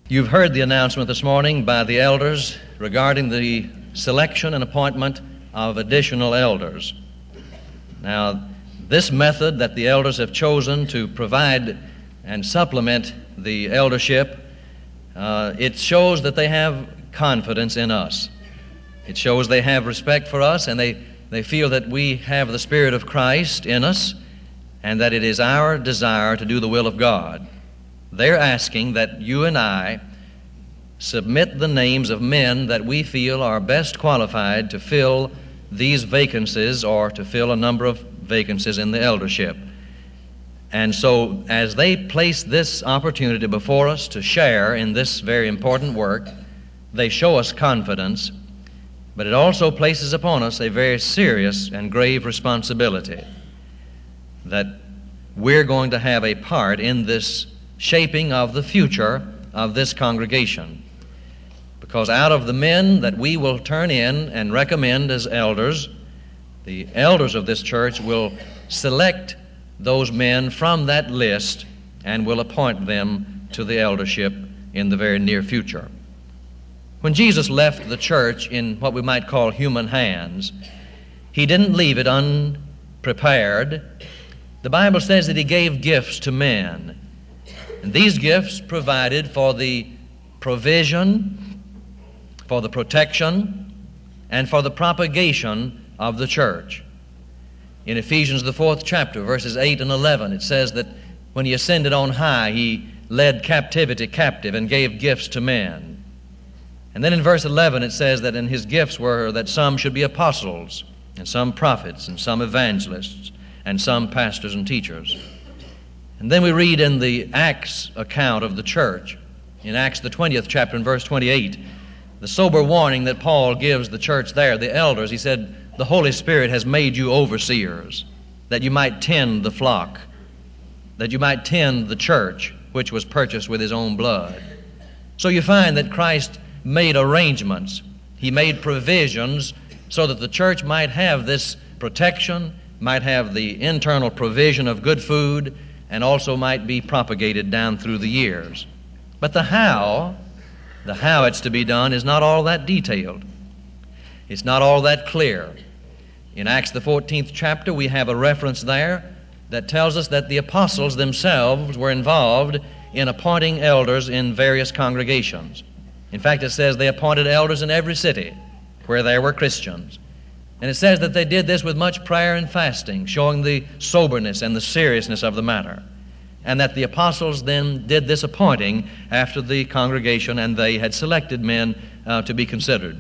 You've heard the announcement this morning by the elders regarding the selection and appointment of additional elders. Now, this method that the elders have chosen to provide and supplement the eldership, it shows that they have confidence in us. It shows they have respect for us, and they feel that we have the Spirit of Christ in us, and that it is our desire to do the will of God. They're asking that you and I submit the names of men that we feel are best qualified to fill these vacancies or to fill a number of vacancies in the eldership. And so as they place this opportunity before us to share in this very important work, they show us confidence, but it also places upon us a very serious and grave responsibility that we're going to have a part in this shaping of the future of this congregation. Because out of the men that we will turn in and recommend as elders, the elders of this church will select those men from that list and will appoint them to the eldership in the very near future. When Jesus left the church in what we might call human hands, He didn't leave it unprepared. The Bible says that He gave gifts to men. And these gifts provided for the provision, for the protection, and for the propagation of the church. In Ephesians, the 4th chapter, verses 8 and 11, it says that when He ascended on high, He led captivity captive and gave gifts to men. And then in verse 11, it says that in His gifts were that some should be apostles, and some prophets, and some evangelists, and some pastors and teachers. And then we read in the Acts account of the church, in Acts the 20th chapter and verse 28, the sober warning that Paul gives the church there, the elders. He said, the Holy Spirit has made you overseers, that you might tend the flock, that you might tend the church, which was purchased with His own blood. So you find that Christ made arrangements. He made provisions so that the church might have this protection, might have the internal provision of good food, and also might be propagated down through the years. But the how it's to be done is not all that detailed. It's not all that clear. In Acts the 14th chapter, we have a reference there that tells us that the apostles themselves were involved in appointing elders in various congregations. In fact, it says they appointed elders in every city where there were Christians. And it says that they did this with much prayer and fasting, showing the soberness and the seriousness of the matter. And that the apostles then did this appointing after the congregation and they had selected men to be considered.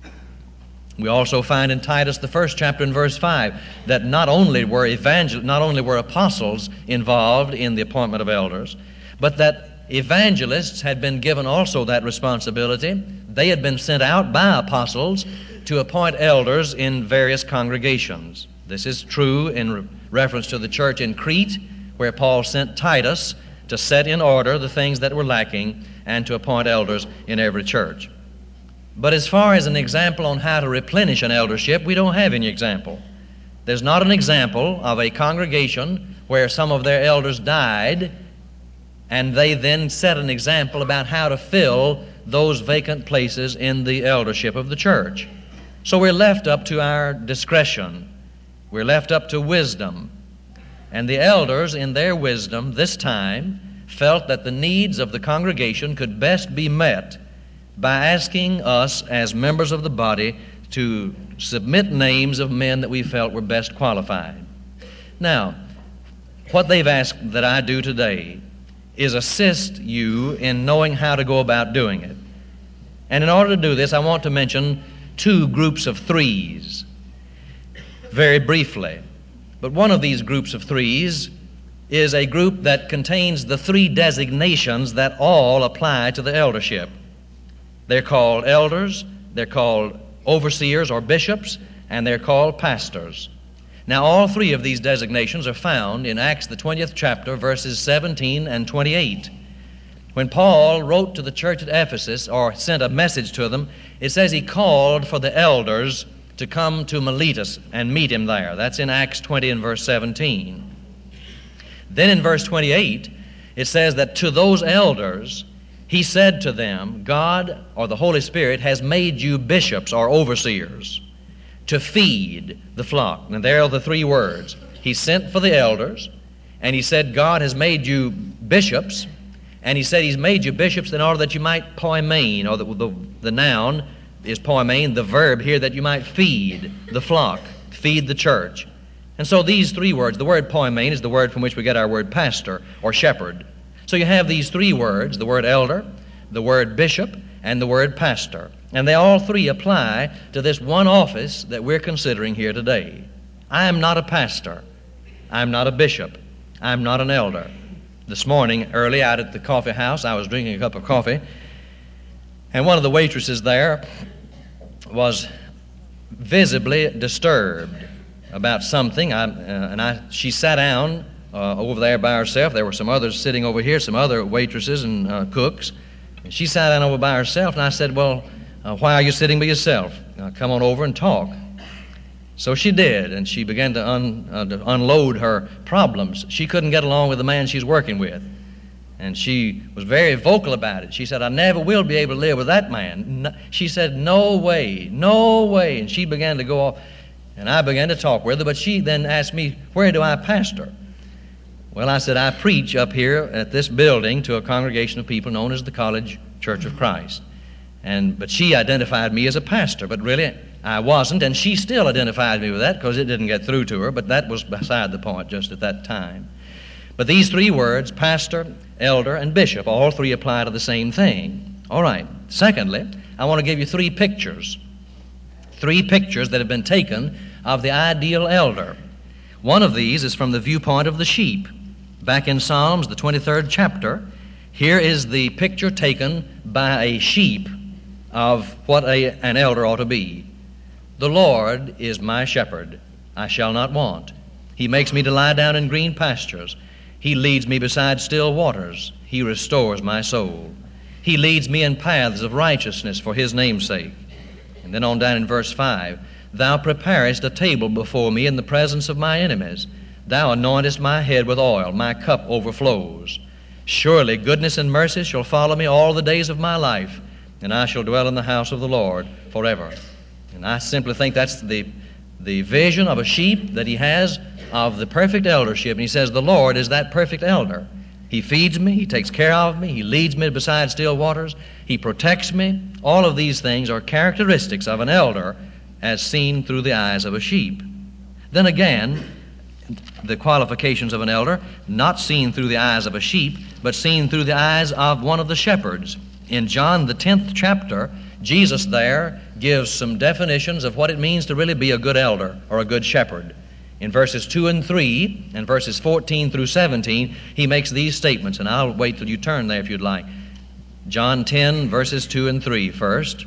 We also find in Titus, the 1st chapter and verse 5, that not only were apostles involved in the appointment of elders, but that evangelists had been given also that responsibility. They had been sent out by apostles to appoint elders in various congregations. This is true in reference to the church in Crete, where Paul sent Titus to set in order the things that were lacking and to appoint elders in every church. But as far as an example on how to replenish an eldership, we don't have any example. There's not an example of a congregation where some of their elders died and they then set an example about how to fill those vacant places in the eldership of the church. So we're left up to our discretion. We're left up to wisdom. And the elders, in their wisdom this time, felt that the needs of the congregation could best be met by asking us as members of the body to submit names of men that we felt were best qualified. Now, what they've asked that I do today is assist you in knowing how to go about doing it. And in order to do this, I want to mention 2 groups of 3s, very briefly. But one of these groups of 3s is a group that contains the 3 designations that all apply to the eldership. They're called elders, they're called overseers or bishops, and they're called pastors. Now, all 3 of these designations are found in Acts the 20th chapter, verses 17 and 28. When Paul wrote to the church at Ephesus, or sent a message to them, it says he called for the elders to come to Miletus and meet him there. That's in Acts 20 and verse 17. Then in verse 28, it says that to those elders He said to them, God or the Holy Spirit has made you bishops or overseers to feed the flock. And there are the three words. He sent for the elders, and he said, God has made you bishops, and he said he's made you bishops in order that you might poimen, or the noun is poimen, the verb here, that you might feed the flock, feed the church. And so these three words, the word poimen is the word from which we get our word pastor or shepherd. So you have these three words, the word elder, the word bishop, and the word pastor. And they all three apply to this one office that we're considering here today. I am not a pastor. I'm not a bishop. I'm not an elder. This morning, early out at the coffee house, I was drinking a cup of coffee, and one of the waitresses there was visibly disturbed about something. She sat down over there by herself. There were some others sitting over here, some other waitresses and cooks. And she sat down over by herself, and I said, well, why are you sitting by yourself? Come on over and talk. So she did, and she began to unload her problems. She couldn't get along with the man she's working with, and she was very vocal about it. She said, I never will be able to live with that man. She said, no way, no way. And she began to go off, and I began to talk with her, but she then asked me, where do I pastor? Well, I said, I preach up here at this building to a congregation of people known as the College Church of Christ. But she identified me as a pastor, but really I wasn't, and she still identified me with that because it didn't get through to her, but that was beside the point just at that time. But these three words, pastor, elder, and bishop, all three apply to the same thing. All right. Secondly, I want to give you three pictures that have been taken of the ideal elder. One of these is from the viewpoint of the sheep. Back in Psalms, the 23rd chapter, here is the picture taken by a sheep of what an elder ought to be. The Lord is my shepherd, I shall not want. He makes me to lie down in green pastures. He leads me beside still waters. He restores my soul. He leads me in paths of righteousness for his name's sake. And then on down in verse 5, Thou preparest a table before me in the presence of my enemies. Thou anointest my head with oil. My cup overflows. Surely goodness and mercy shall follow me all the days of my life, and I shall dwell in the house of the Lord forever. And I simply think that's the vision of a sheep that he has of the perfect eldership. And he says, the Lord is that perfect elder. He feeds me, he takes care of me, he leads me beside still waters, he protects me. All of these things are characteristics of an elder as seen through the eyes of a sheep. Then again, the qualifications of an elder, not seen through the eyes of a sheep, but seen through the eyes of one of the shepherds. In John, the 10th chapter, Jesus there gives some definitions of what it means to really be a good elder or a good shepherd. In verses 2 and 3 and verses 14 through 17, he makes these statements, and I'll wait till you turn there if you'd like. John 10, verses 2 and 3 first.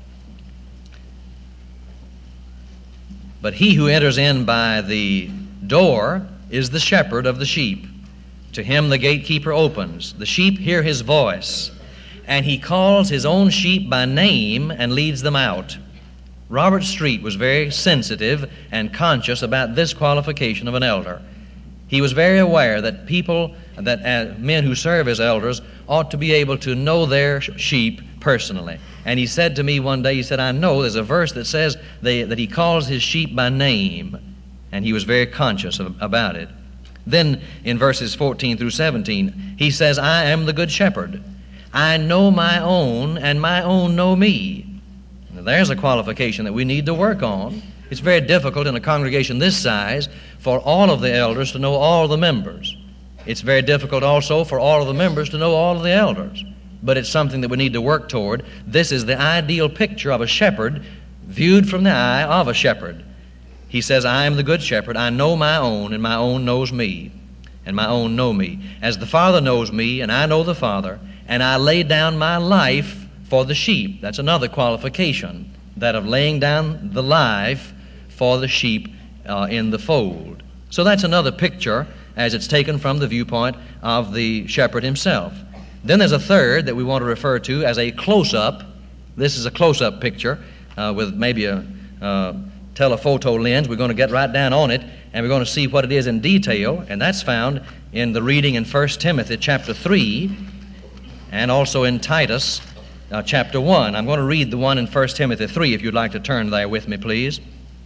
But he who enters in by the door is the shepherd of the sheep. To him the gatekeeper opens. The sheep hear his voice, and he calls his own sheep by name and leads them out. Robert Street was very sensitive and conscious about this qualification of an elder. He was very aware that men who serve as elders ought to be able to know their sheep personally. And he said to me one day, he said, I know there's a verse that says that he calls his sheep by name. And he was very conscious about it. Then in verses 14 through 17, he says, I am the good shepherd. I know my own, and my own know me. Now, there's a qualification that we need to work on. It's very difficult in a congregation this size for all of the elders to know all the members. It's very difficult also for all of the members to know all of the elders. But it's something that we need to work toward. This is the ideal picture of a shepherd viewed from the eye of a shepherd. He says, I am the good shepherd. I know my own, and my own knows me, and my own know me. As the Father knows me, and I know the Father, and I lay down my life for the sheep. That's another qualification, that of laying down the life for the sheep in the fold. So that's another picture as it's taken from the viewpoint of the shepherd himself. Then there's a third that we want to refer to as a close-up. This is a close-up picture with maybe a telephoto lens. We're going to get right down on it, and we're going to see what it is in detail, and that's found in the reading in 1 Timothy chapter 3. and also in Titus chapter 1. I'm going to read the one in 1 Timothy 3, if you'd like to turn there with me, please.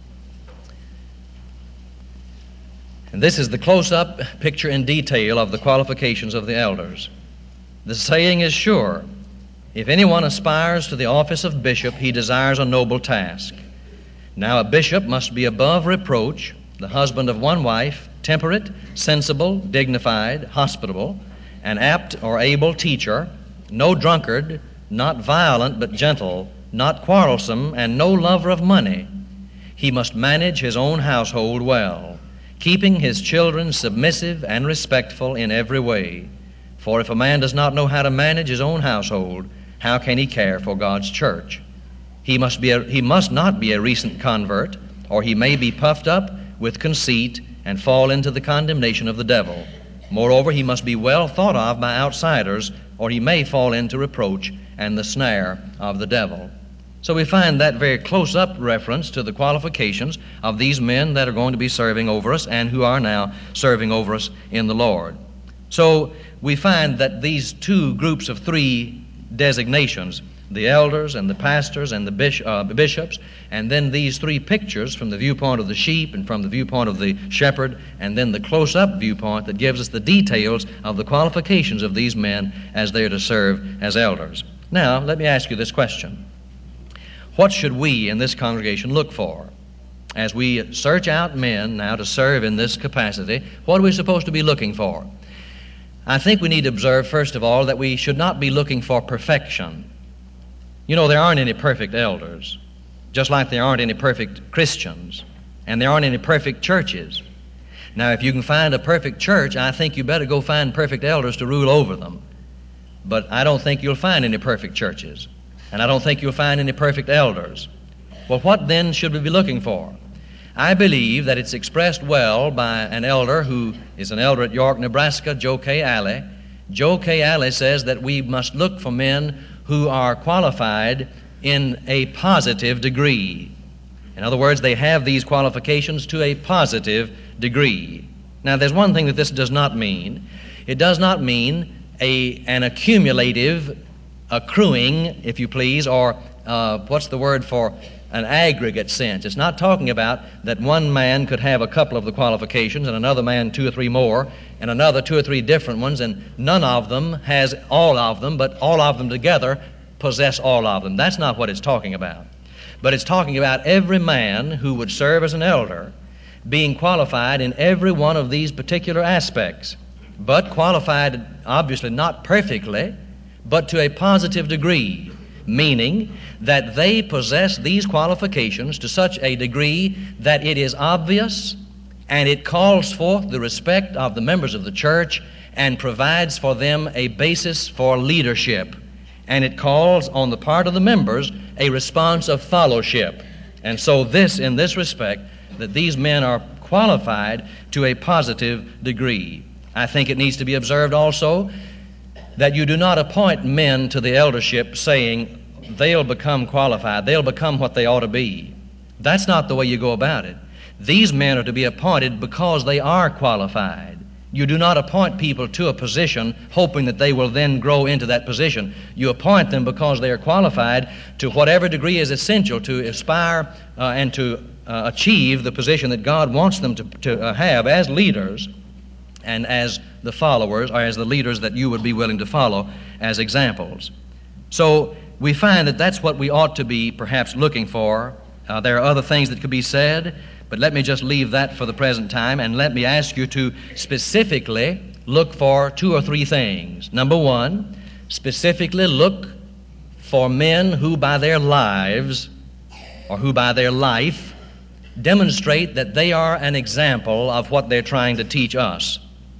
And this is the close-up picture in detail of the qualifications of the elders. The saying is sure, if anyone aspires to the office of bishop, he desires a noble task. Now a bishop must be above reproach, the husband of one wife, temperate, sensible, dignified, hospitable, an apt or able teacher, no drunkard, not violent but gentle, not quarrelsome, and no lover of money. He must manage his own household well, keeping his children submissive and respectful in every way. For if a man does not know how to manage his own household, how can he care for God's church? He must not be a recent convert, or he may be puffed up with conceit and fall into the condemnation of the devil. Moreover, he must be well thought of by outsiders, or he may fall into reproach and the snare of the devil. So we find that very close-up reference to the qualifications of these men that are going to be serving over us and who are now serving over us in the Lord. So we find that these two groups of three designations, the elders and the pastors and the bishops, and then these three pictures from the viewpoint of the sheep and from the viewpoint of the shepherd, and then the close-up viewpoint that gives us the details of the qualifications of these men as they are to serve as elders. Now, let me ask you this question. What should we in this congregation look for? As we search out men now to serve in this capacity, what are we supposed to be looking for? I think we need to observe, first of all, that we should not be looking for perfection. You know, there aren't any perfect elders, just like there aren't any perfect Christians, and there aren't any perfect churches. Now, if you can find a perfect church, I think you better go find perfect elders to rule over them. But I don't think you'll find any perfect churches, and I don't think you'll find any perfect elders. Well, what then should we be looking for? I believe that it's expressed well by an elder who is an elder at York, Nebraska, Joe K. Alley. Joe K. Alley says that we must look for men who are qualified in a positive degree. In other words, they have these qualifications to a positive degree. Now, there's one thing that this does not mean. It does not mean an accumulative, accruing, if you please, or what's the word for an aggregate sense. It's not talking about that one man could have a couple of the qualifications and another man two or three more and another two or three different ones, and none of them has all of them, but all of them together possess all of them. That's not what it's talking about. But it's talking about every man who would serve as an elder being qualified in every one of these particular aspects, but qualified obviously not perfectly, but to a positive degree, meaning that they possess these qualifications to such a degree that it is obvious and it calls forth the respect of the members of the church and provides for them a basis for leadership. And it calls on the part of the members a response of fellowship. And so in this respect, that these men are qualified to a positive degree. I think it needs to be observed also that you do not appoint men to the eldership saying they'll become qualified, they'll become what they ought to be. That's not the way you go about it. These men are to be appointed because they are qualified. You do not appoint people to a position hoping that they will then grow into that position. You appoint them because they are qualified to whatever degree is essential to aspire and to achieve the position that God wants them to have as leaders and as the followers, or as the leaders that you would be willing to follow as examples. So we find that that's what we ought to be perhaps looking for. There are other things that could be said, but let me just leave that for the present time, and let me ask you to specifically look for two or three things. Number one, specifically look for men who by their lives, or who by their life, demonstrate that they are an example of what they're trying to teach us.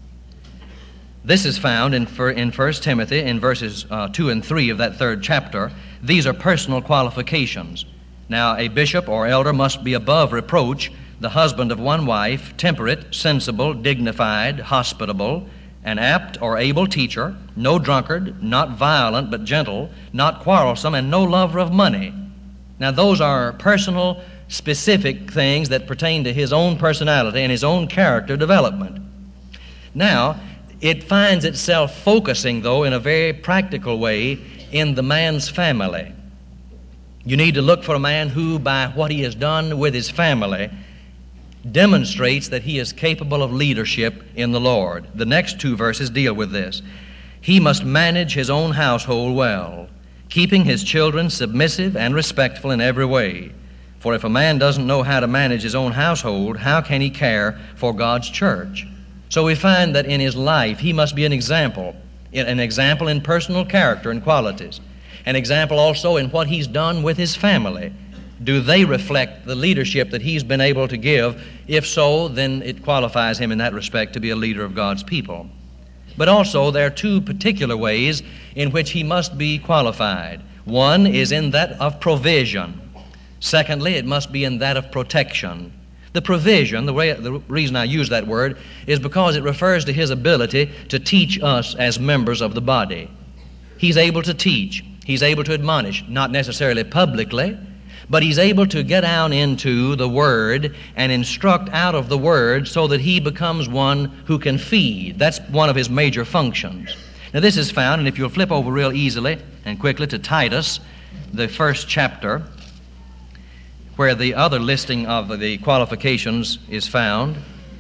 This is found in 1 Timothy in verses 2 and 3 of that third chapter. These are personal qualifications. Now, a bishop or elder must be above reproach, the husband of one wife, temperate, sensible, dignified, hospitable, an apt or able teacher, no drunkard, not violent but gentle, not quarrelsome, and no lover of money. Now, those are personal, specific things that pertain to his own personality and his own character development. Now, It finds itself focusing, though, in a very practical way in the man's family. You need to look for a man who, by what he has done with his family, demonstrates that he is capable of leadership in the Lord. The next two verses deal with this. He must manage his own household well, keeping his children submissive and respectful in every way. For if a man doesn't know how to manage his own household, how can he care for God's church? So we find that in his life he must be an example in personal character and qualities, an example also in what he's done with his family. Do they reflect the leadership that he's been able to give? If so, then it qualifies him in that respect to be a leader of God's people. But also there are two particular ways in which he must be qualified. One is in that of provision. Secondly, it must be in that of protection. The provision, the reason I use that word, is because it refers to his ability to teach us as members of the body. He's able to teach. He's able to admonish, not necessarily publicly, but he's able to get down into the Word and instruct out of the Word so that he becomes one who can feed. That's one of his major functions. Now this is found, and if you'll flip over real easily and quickly to Titus, the first chapter, where the other listing of the qualifications is found,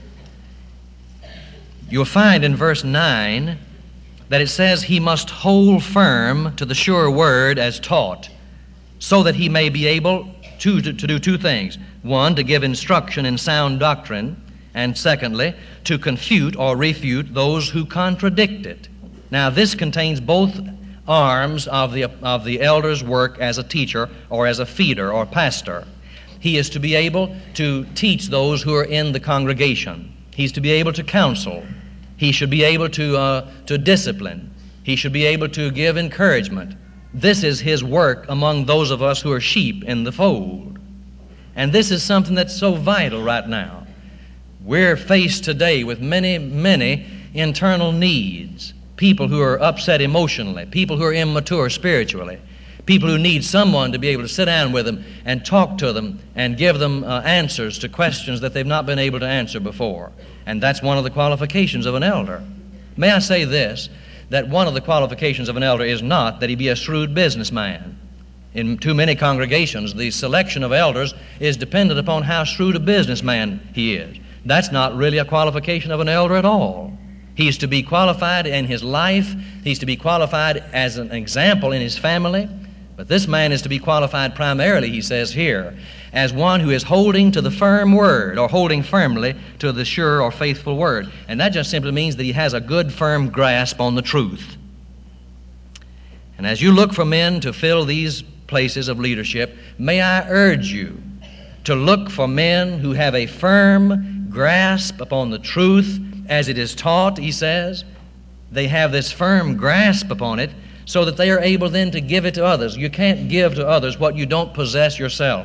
you'll find in verse 9 that it says he must hold firm to the sure word as taught, so that he may be able to do two things. One, to give instruction in sound doctrine, and secondly, to confute or refute those who contradict it. Now this contains both arms of the elder's work as a teacher or as a feeder or pastor. He is to be able to teach those who are in the congregation. He's to be able to counsel. He should be able to discipline. He should be able to give encouragement. This is his work among those of us who are sheep in the fold. And this is something that's so vital right now. We're faced today with many, many internal needs. People who are upset emotionally, people who are immature spiritually, people who need someone to be able to sit down with them and talk to them and give them answers to questions that they've not been able to answer before. And that's one of the qualifications of an elder. May I say this, that one of the qualifications of an elder is not that he be a shrewd businessman. In too many congregations, the selection of elders is dependent upon how shrewd a businessman he is. That's not really a qualification of an elder at all. He's to be qualified in his life. He's to be qualified as an example in his family. But this man is to be qualified primarily, he says here, as one who is holding to the firm word, or holding firmly to the sure or faithful word. And that just simply means that he has a good, firm grasp on the truth. And as you look for men to fill these places of leadership, may I urge you to look for men who have a firm grasp upon the truth as it is taught, he says. They have this firm grasp upon it so that they are able then to give it to others. You can't give to others what you don't possess yourself.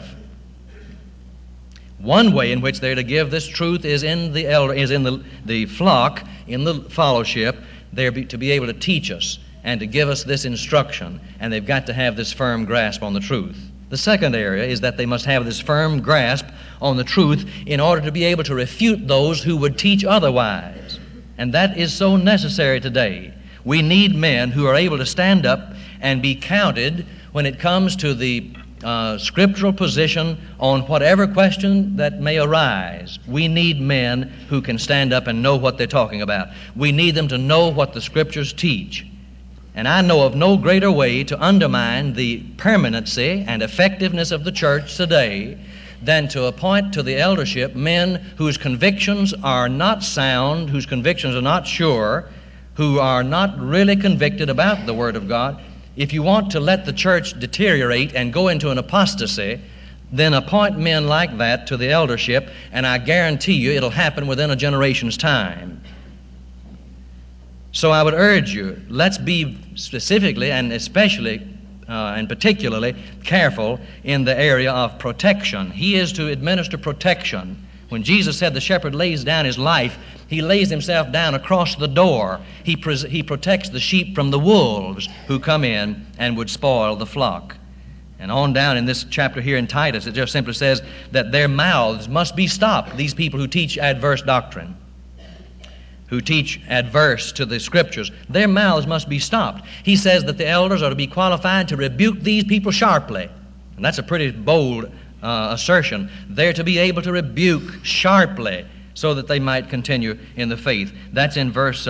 One way in which they're to give this truth is in the flock, in the fellowship. They're to be able to teach us and to give us this instruction, and they've got to have this firm grasp on the truth. The second area is that they must have this firm grasp on the truth in order to be able to refute those who would teach otherwise. And that is so necessary today. We need men who are able to stand up and be counted when it comes to the scriptural position on whatever question that may arise. We need men who can stand up and know what they're talking about. We need them to know what the Scriptures teach. And I know of no greater way to undermine the permanency and effectiveness of the church today than to appoint to the eldership men whose convictions are not sound, whose convictions are not sure, who are not really convicted about the Word of God. If you want to let the church deteriorate and go into an apostasy, then appoint men like that to the eldership, and I guarantee you it'll happen within a generation's time. So I would urge you, let's be specifically and especially and particularly careful in the area of protection. He is to administer protection. When Jesus said the shepherd lays down his life, he lays himself down across the door. He protects the sheep from the wolves who come in and would spoil the flock. And on down in this chapter here in Titus, it just simply says that their mouths must be stopped, these people who teach adverse doctrine. who teach adverse to the Scriptures, their mouths must be stopped. He says that the elders are to be qualified to rebuke these people sharply. And that's a pretty bold assertion. They're to be able to rebuke sharply so that they might continue in the faith. That's in verse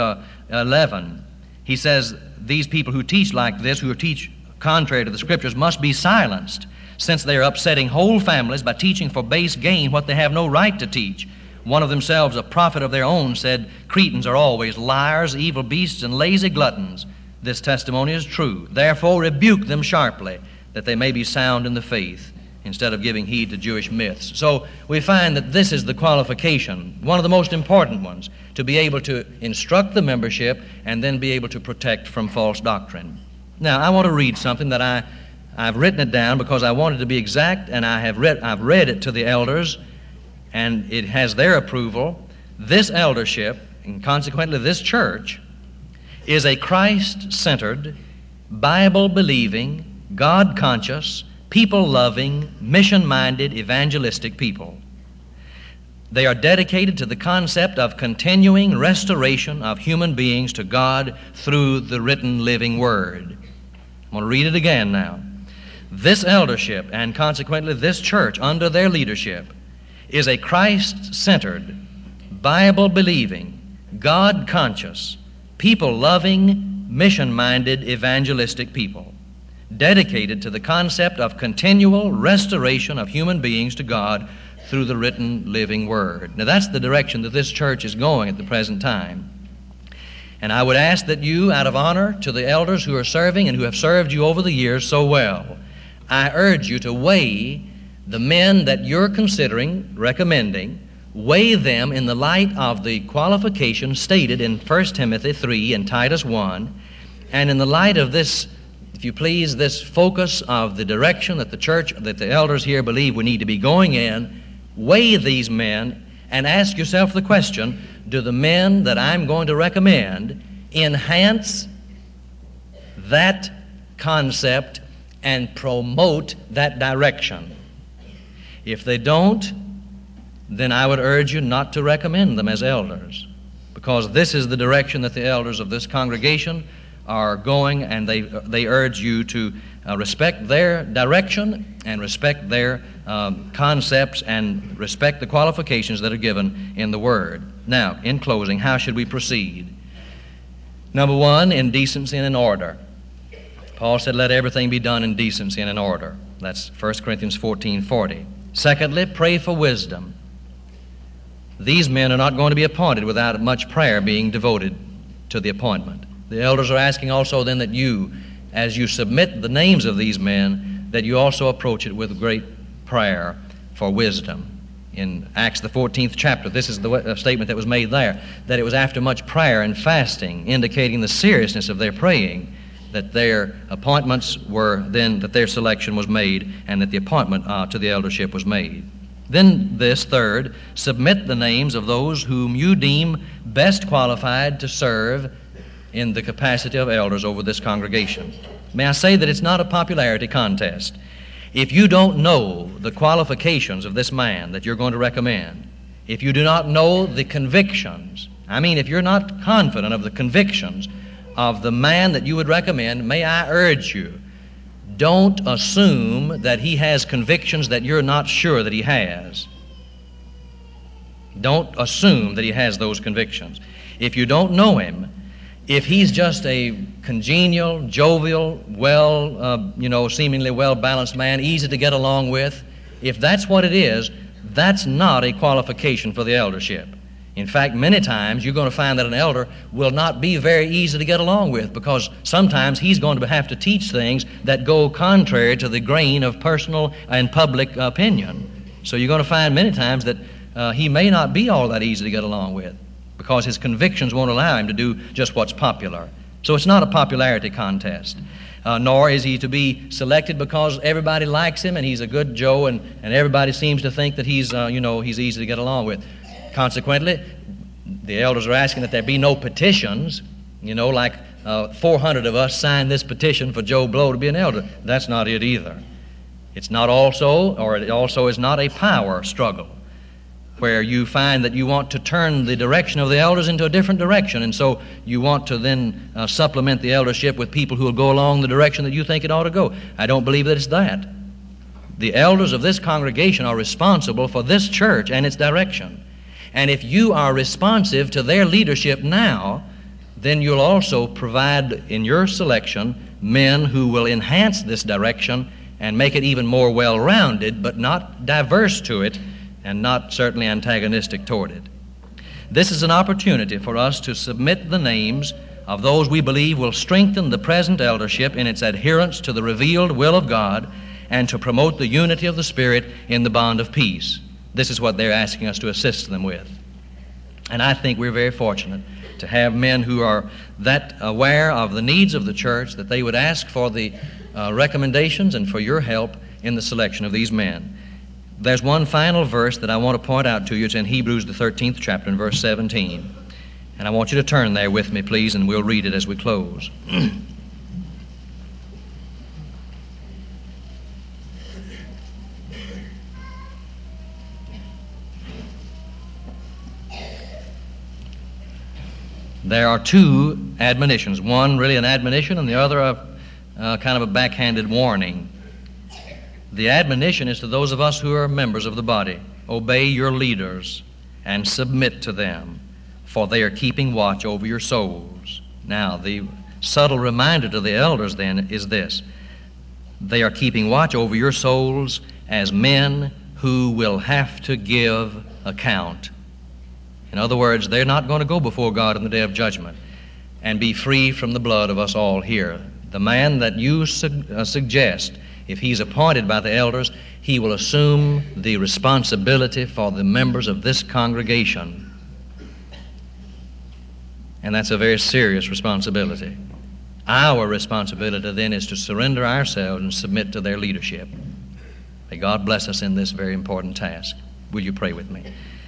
11. He says these people who teach like this, who teach contrary to the Scriptures, must be silenced, since they are upsetting whole families by teaching for base gain what they have no right to teach. One of themselves, a prophet of their own, said, "Cretans are always liars, evil beasts, and lazy gluttons." This testimony is true. Therefore rebuke them sharply, that they may be sound in the faith, instead of giving heed to Jewish myths. So we find that this is the qualification, one of the most important ones, to be able to instruct the membership and then be able to protect from false doctrine. Now, I want to read something that I've written it down because I wanted to be exact, and I've read it to the elders, and it has their approval. This eldership, and consequently this church, is a Christ-centered, Bible-believing, God-conscious, people-loving, mission-minded, evangelistic people. They are dedicated to the concept of continuing restoration of human beings to God through the written living Word. I'm going to read it again now. This eldership, and consequently this church under their leadership, is a Christ-centered, Bible-believing, God-conscious, people-loving, mission-minded, evangelistic people, dedicated to the concept of continual restoration of human beings to God through the written living Word. Now that's the direction that this church is going at the present time. And I would ask that you, out of honor to the elders who are serving and who have served you over the years so well, I urge you to weigh the men that you're considering recommending, weigh them in the light of the qualifications stated in 1 Timothy 3 and Titus 1, and in the light of this, if you please, this focus of the direction that the church, that the elders here believe we need to be going in. Weigh these men and ask yourself the question, do the men that I'm going to recommend enhance that concept and promote that direction? If they don't, then I would urge you not to recommend them as elders, because this is the direction that the elders of this congregation are going, and they urge you to respect their direction and respect their concepts and respect the qualifications that are given in the Word. Now, in closing, how should we proceed? Number one, in decency and in order. Paul said, let everything be done in decency and in order. That's 1 Corinthians 14:40. Secondly, pray for wisdom. These men are not going to be appointed without much prayer being devoted to the appointment. The elders are asking also then that you, as you submit the names of these men, that you also approach it with great prayer for wisdom. In Acts the 14th chapter, this is the statement that was made there, that it was after much prayer and fasting, indicating the seriousness of their praying, that their appointments were then, that their selection was made, and that the appointment to the eldership was made. Then this, third, submit the names of those whom you deem best qualified to serve in the capacity of elders over this congregation. May I say that it's not a popularity contest. If you don't know the qualifications of this man that you're going to recommend, if you do not know the convictions, if you're not confident of the convictions of the man that you would recommend, may I urge you, don't assume that he has convictions that you're not sure that he has. Don't assume that he has those convictions. If you don't know him, if he's just a congenial, jovial, seemingly well-balanced man, easy to get along with, if that's what it is, that's not a qualification for the eldership. In fact, many times you're going to find that an elder will not be very easy to get along with, because sometimes he's going to have to teach things that go contrary to the grain of personal and public opinion. So you're going to find many times that he may not be all that easy to get along with, because his convictions won't allow him to do just what's popular. So it's not a popularity contest. Nor is he to be selected because everybody likes him and he's a good Joe and everybody seems to think that he's easy to get along with. Consequently, the elders are asking that there be no petitions, like 400 of us signed this petition for Joe Blow to be an elder. That's not it either. It's not also, or it also is not a power struggle. where you find that you want to turn the direction of the elders into a different direction, and so you want to then supplement the eldership with people who will go along the direction that you think it ought to go. I don't believe that it's that. The elders of this congregation are responsible for this church and its direction. And if you are responsive to their leadership now, then you'll also provide in your selection men who will enhance this direction and make it even more well-rounded, but not diverse to it and not certainly antagonistic toward it. This is an opportunity for us to submit the names of those we believe will strengthen the present eldership in its adherence to the revealed will of God and to promote the unity of the Spirit in the bond of peace. This is what they're asking us to assist them with. And I think we're very fortunate to have men who are that aware of the needs of the church that they would ask for the recommendations and for your help in the selection of these men. There's one final verse that I want to point out to you. It's in Hebrews, the 13th chapter, in verse 17. And I want you to turn there with me, please, and we'll read it as we close. There are two admonitions, one really an admonition and the other kind of a backhanded warning. The admonition is to those of us who are members of the body. Obey your leaders and submit to them, for they are keeping watch over your souls. Now, the subtle reminder to the elders then is this: they are keeping watch over your souls as men who will have to give account. In other words, they're not going to go before God in the day of judgment and be free from the blood of us all here. The man that you suggest, if he's appointed by the elders, he will assume the responsibility for the members of this congregation. And that's a very serious responsibility. Our responsibility then is to surrender ourselves and submit to their leadership. May God bless us in this very important task. Will you pray with me?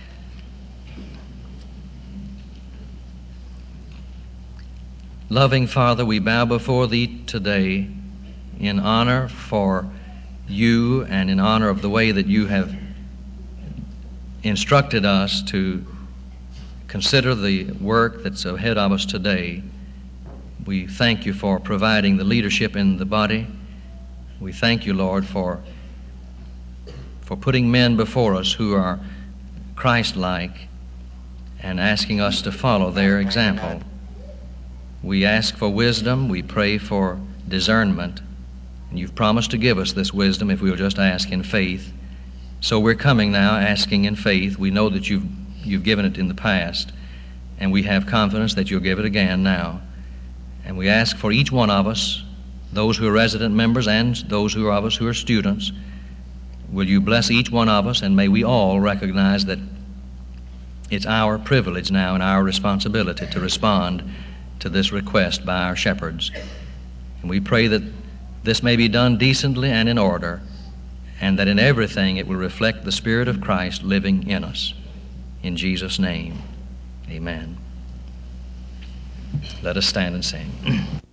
Loving Father, we bow before Thee today in honor for You and in honor of the way that You have instructed us to consider the work that's ahead of us today. We thank You for providing the leadership in the body. We thank You, Lord, for putting men before us who are Christ-like and asking us to follow their example. We ask for wisdom. We pray for discernment. And You've promised to give us this wisdom if we'll just ask in faith. So we're coming now asking in faith. We know that you've given it in the past, and we have confidence that You'll give it again now. And we ask for each one of us, those who are resident members and those of us who are students, will You bless each one of us, and may we all recognize that it's our privilege now and our responsibility to respond to this request by our shepherds. And we pray that this may be done decently and in order, and that in everything it will reflect the Spirit of Christ living in us. In Jesus' name, amen. Let us stand and sing.